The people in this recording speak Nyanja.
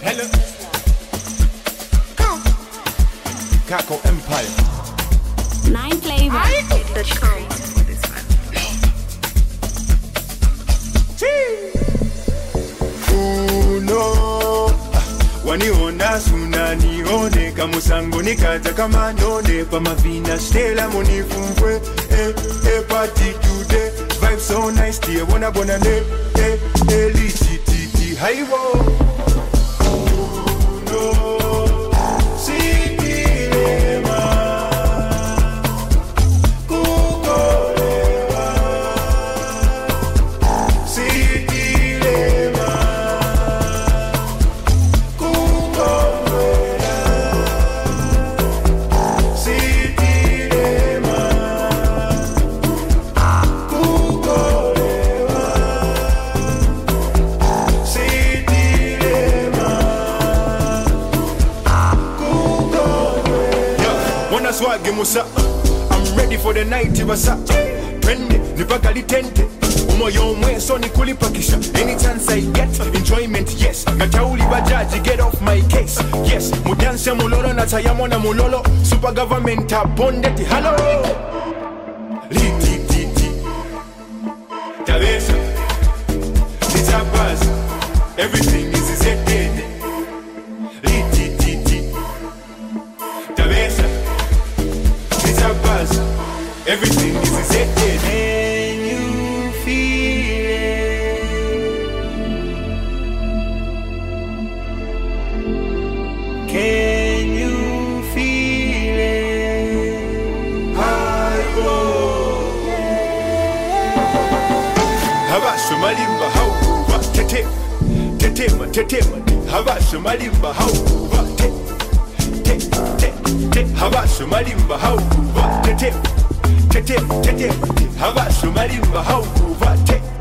Hello. Kako Empire. 9flavor.com. Uno waniona sunanione kamusango nikaza kama none pamavina stela munifumbwe party today vibe so nice dear wanna bona ne lititi haiwo uno swag musa I'm ready for the night basa twende nipaka litente umoyo mwe so nikulipakisha any chance I get enjoyment yes ngatauli bajaji get off my case yes mudanse mulolo na tayamona mulolo super government abondeti hello lititi tabesa nitabas everything is set lititi tabesa everything is set. Can you feel it? Can you feel it? I go. Habasho malimba how tete tetema tetema habasho malimba how habasho malimba how tete habasho malimba how